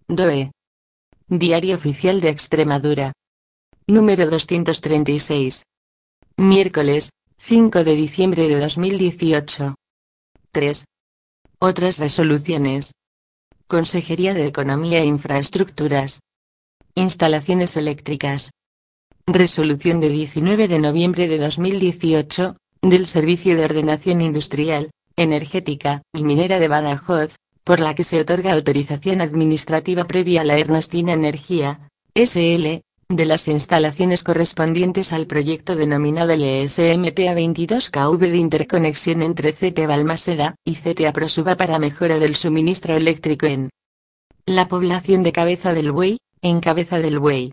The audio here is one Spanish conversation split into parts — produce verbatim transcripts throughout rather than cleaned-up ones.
D O E. Diario Oficial de Extremadura. Número doscientos treinta y seis. Miércoles, cinco de diciembre de dos mil dieciocho. tres. Otras resoluciones. Consejería de Economía e Infraestructuras. Instalaciones eléctricas. Resolución de diecinueve de noviembre de dos mil dieciocho, del Servicio de Ordenación Industrial, Energética y Minera de Badajoz, por la que se otorga autorización administrativa previa a la Ernestina Energía, S L, de las instalaciones correspondientes al proyecto denominado L S M T A veintidós K V de interconexión entre C T A Balmaseda y C T A Prosuba para mejora del suministro eléctrico en la población de Cabeza del Buey, en Cabeza del Buey.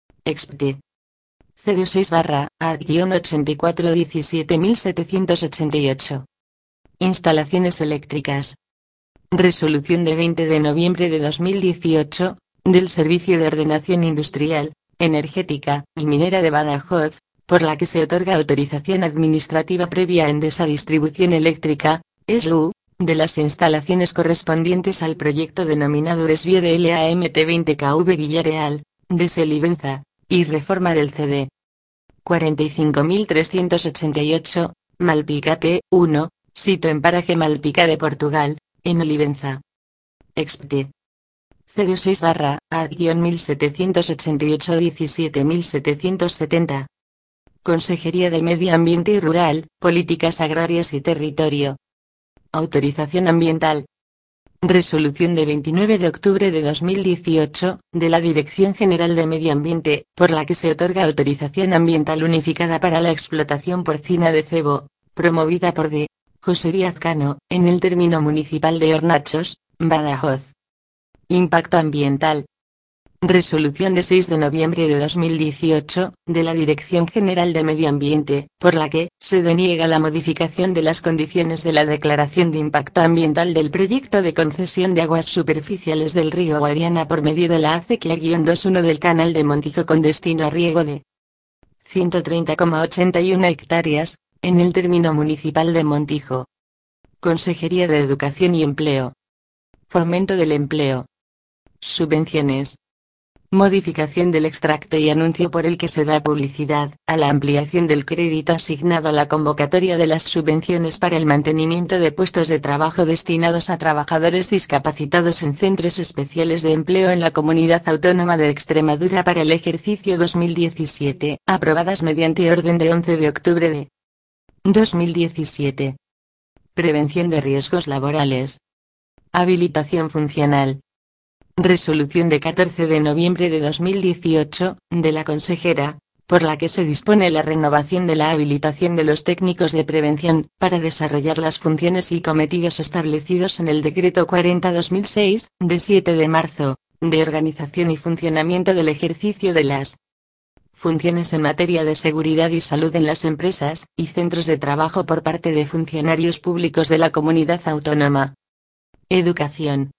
Expte. cero seis barra A ochenta y cuatro diecisiete mil setecientos ochenta y ocho. Instalaciones eléctricas. Resolución de veinte de noviembre de dos mil dieciocho, del Servicio de Ordenación Industrial, Energética y Minera de Badajoz, por la que se otorga autorización administrativa previa a Endesa Distribución Eléctrica, E S L U, de las instalaciones correspondientes al proyecto denominado Desvío de L A M T veinte K V Villareal, de Selivenza, y reforma del C D. cuarenta y cinco mil trescientos ochenta y ocho, Malpica P uno, sito en paraje Malpica de Portugal, en Olivenza. Expte. cero seis barra A mil setecientos ochenta y ocho diecisiete mil setecientos setenta. Consejería de Medio Ambiente y Rural, Políticas Agrarias y Territorio. Autorización ambiental. Resolución de veintinueve de octubre de dos mil dieciocho, de la Dirección General de Medio Ambiente, por la que se otorga autorización ambiental unificada para la explotación porcina de cebo, promovida por D. José Díaz Cano, en el término municipal de Hornachos, Badajoz. Impacto ambiental. Resolución de seis de noviembre de dos mil dieciocho, de la Dirección General de Medio Ambiente, por la que se deniega la modificación de las condiciones de la declaración de impacto ambiental del proyecto de concesión de aguas superficiales del río Guadiana por medio de la acequia veintiuno del Canal de Montijo con destino a riego de ciento treinta coma ochenta y uno hectáreas, en el término municipal de Montijo. Consejería de Educación y Empleo. Fomento del empleo. Subvenciones. Modificación del extracto y anuncio por el que se da publicidad a la ampliación del crédito asignado a la convocatoria de las subvenciones para el mantenimiento de puestos de trabajo destinados a trabajadores discapacitados en centros especiales de empleo en la Comunidad Autónoma de Extremadura para el ejercicio dos mil diecisiete, aprobadas mediante orden de once de octubre de dos mil diecisiete. Prevención de riesgos laborales. Habilitación funcional. Resolución de catorce de noviembre de dos mil dieciocho, de la consejera, por la que se dispone la renovación de la habilitación de los técnicos de prevención, para desarrollar las funciones y cometidos establecidos en el Decreto cuarenta barra dos mil seis, de siete de marzo, de organización y funcionamiento del ejercicio de las funciones en materia de seguridad y salud en las empresas y centros de trabajo por parte de funcionarios públicos de la comunidad autónoma. Educación.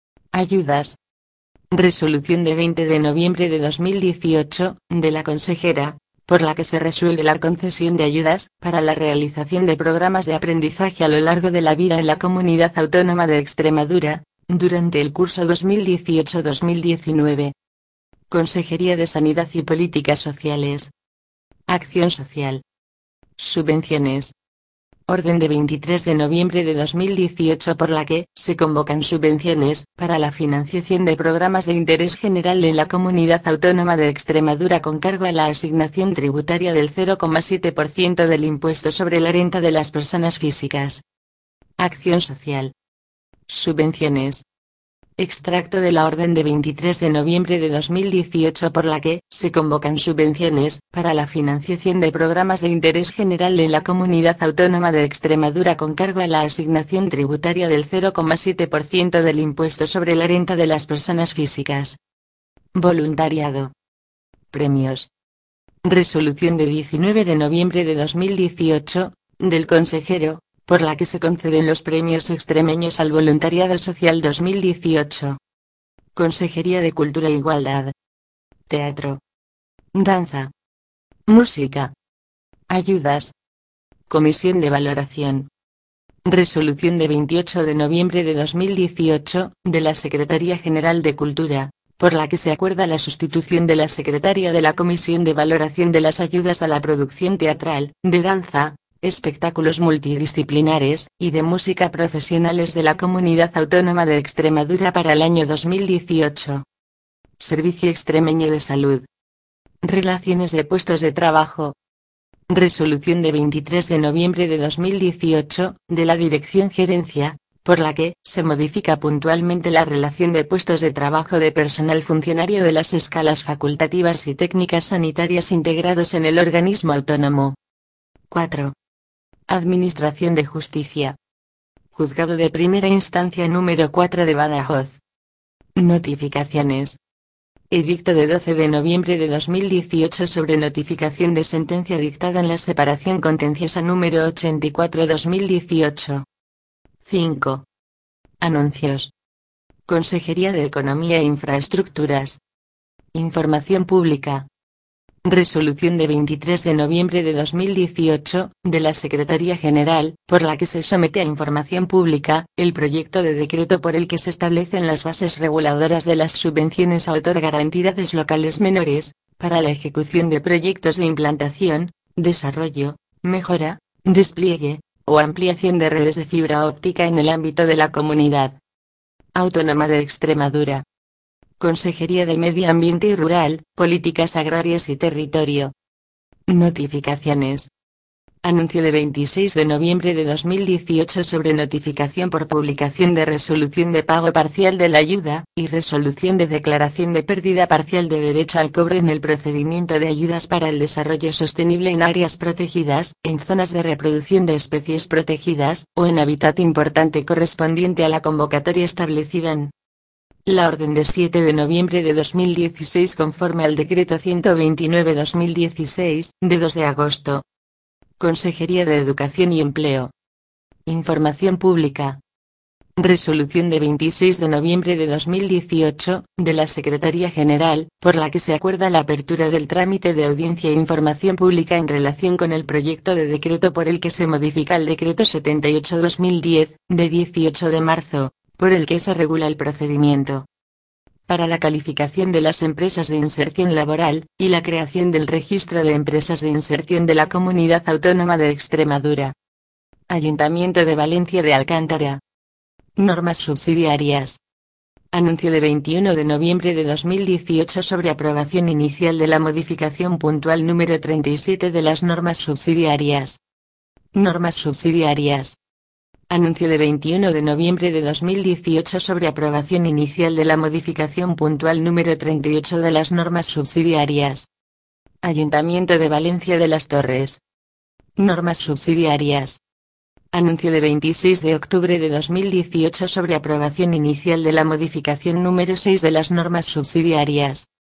Ayudas. Resolución de veinte de noviembre de dos mil dieciocho, de la consejera, por la que se resuelve la concesión de ayudas para la realización de programas de aprendizaje a lo largo de la vida en la Comunidad Autónoma de Extremadura, durante el curso dos mil dieciocho dos mil diecinueve. Consejería de Sanidad y Políticas Sociales. Acción social. Subvenciones. Orden de veintitrés de noviembre de dos mil dieciocho por la que se convocan subvenciones para la financiación de programas de interés general en la Comunidad Autónoma de Extremadura con cargo a la asignación tributaria del cero coma siete por ciento del impuesto sobre la renta de las personas físicas. Acción social. Subvenciones. Extracto de la orden de veintitrés de noviembre de dos mil dieciocho por la que se convocan subvenciones para la financiación de programas de interés general en la Comunidad Autónoma de Extremadura con cargo a la asignación tributaria del cero coma siete por ciento del impuesto sobre la renta de las personas físicas. Voluntariado. Premios. Resolución de diecinueve de noviembre de dos mil dieciocho, del consejero, por la que se conceden los premios extremeños al voluntariado social dos mil dieciocho. Consejería de Cultura e Igualdad. Teatro. Danza. Música. Ayudas. Comisión de Valoración. Resolución de veintiocho de noviembre de dos mil dieciocho, de la Secretaría General de Cultura, por la que se acuerda la sustitución de la secretaria de la Comisión de Valoración de las Ayudas a la Producción Teatral, de Danza, Espectáculos Multidisciplinares, y de Música Profesionales de la Comunidad Autónoma de Extremadura para el año dos mil dieciocho. Servicio Extremeño de Salud. Relaciones de puestos de trabajo. Resolución de veintitrés de noviembre de dos mil dieciocho, de la Dirección Gerencia, por la que se modifica puntualmente la relación de puestos de trabajo de personal funcionario de las escalas facultativas y técnicas sanitarias integrados en el organismo autónomo. cuatro. Administración de Justicia. Juzgado de Primera Instancia número cuatro de Badajoz. Notificaciones. Edicto de doce de noviembre de dos mil dieciocho sobre notificación de sentencia dictada en la separación contenciosa número ochenta y cuatro de dos mil dieciocho. cinco. Anuncios. Consejería de Economía e Infraestructuras. Información pública. Resolución de veintitrés de noviembre de dos mil dieciocho, de la Secretaría General, por la que se somete a información pública, el proyecto de decreto por el que se establecen las bases reguladoras de las subvenciones a otorgar a entidades locales menores, para la ejecución de proyectos de implantación, desarrollo, mejora, despliegue, o ampliación de redes de fibra óptica en el ámbito de la Comunidad Autónoma de Extremadura. Consejería de Medio Ambiente y Rural, Políticas Agrarias y Territorio. Notificaciones. Anuncio de veintiséis de noviembre de dos mil dieciocho sobre notificación por publicación de resolución de pago parcial de la ayuda, y resolución de declaración de pérdida parcial de derecho al cobro en el procedimiento de ayudas para el desarrollo sostenible en áreas protegidas, en zonas de reproducción de especies protegidas, o en hábitat importante correspondiente a la convocatoria establecida en la orden de siete de noviembre de dos mil dieciséis conforme al decreto ciento veintinueve barra dos mil dieciséis, de dos de agosto. Consejería de Educación y Empleo. Información pública. Resolución de veintiséis de noviembre de dos mil dieciocho, de la Secretaría General, por la que se acuerda la apertura del trámite de audiencia e información pública en relación con el proyecto de decreto por el que se modifica el decreto setenta y ocho barra dos mil diez, de dieciocho de marzo, por el que se regula el procedimiento para la calificación de las empresas de inserción laboral, y la creación del registro de empresas de inserción de la Comunidad Autónoma de Extremadura. Ayuntamiento de Valencia de Alcántara. Normas subsidiarias. Anuncio de veintiuno de noviembre de dos mil dieciocho sobre aprobación inicial de la modificación puntual número treinta y siete de las normas subsidiarias. Normas subsidiarias. Anuncio de veintiuno de noviembre de dos mil dieciocho sobre aprobación inicial de la modificación puntual número treinta y ocho de las normas subsidiarias. Ayuntamiento de Valencia de las Torres. Normas subsidiarias. Anuncio de veintiséis de octubre de dos mil dieciocho sobre aprobación inicial de la modificación número seis de las normas subsidiarias.